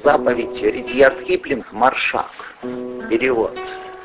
Заповедь Редьярд Киплинг «Маршак». Перевод.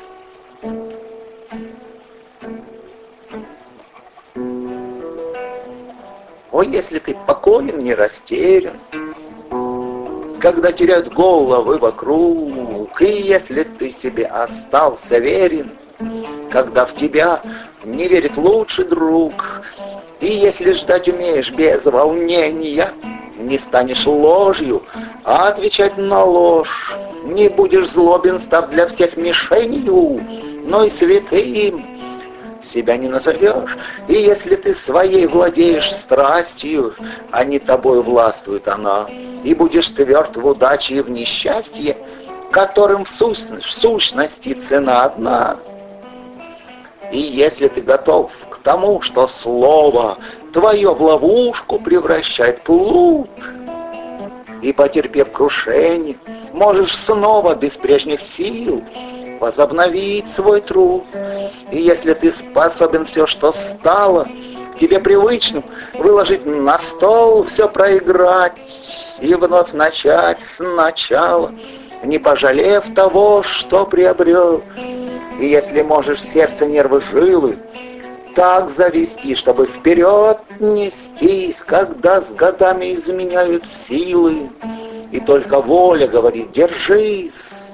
О, если ты покоен, не растерян, когда теряют головы вокруг, и если ты себе остался верен, когда в тебя не верит лучший друг, и если ждать умеешь без волнения, не станешь ложью, а отвечать на ложь, не будешь злобен, став для всех мишенью, но и святым себя не назовешь, и если ты своей владеешь страстью, а не тобой властвует она, и будешь тверд в удаче и в несчастье, которым в сущности цена одна. И если ты готов к тому, что слово твое в ловушку превращает плут, и, потерпев крушение, можешь снова без прежних сил возобновить свой труд. И если ты способен все, что стало тебе привычным, выложить на стол, все проиграть и вновь начать сначала, не пожалев того, что приобрел. И если можешь сердце, нервы, жилы так завести, чтобы вперед нестись, когда с годами изменяют силы, и только воля говорит «держись».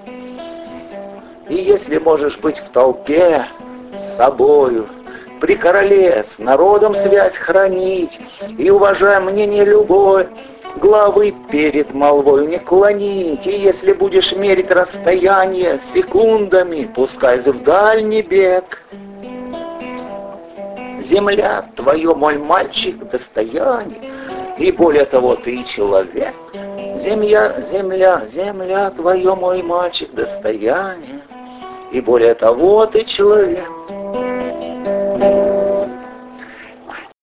И если можешь быть в толпе с собою, при короле с народом связь хранить, и, уважая мнение любое, главы перед молвою не клонить, и если будешь мерить расстояние секундами, пускай в дальний бег. Земля твое, мой мальчик, достояние, и более того, ты человек. Земля твое, мой мальчик, достояние, и более того, ты человек.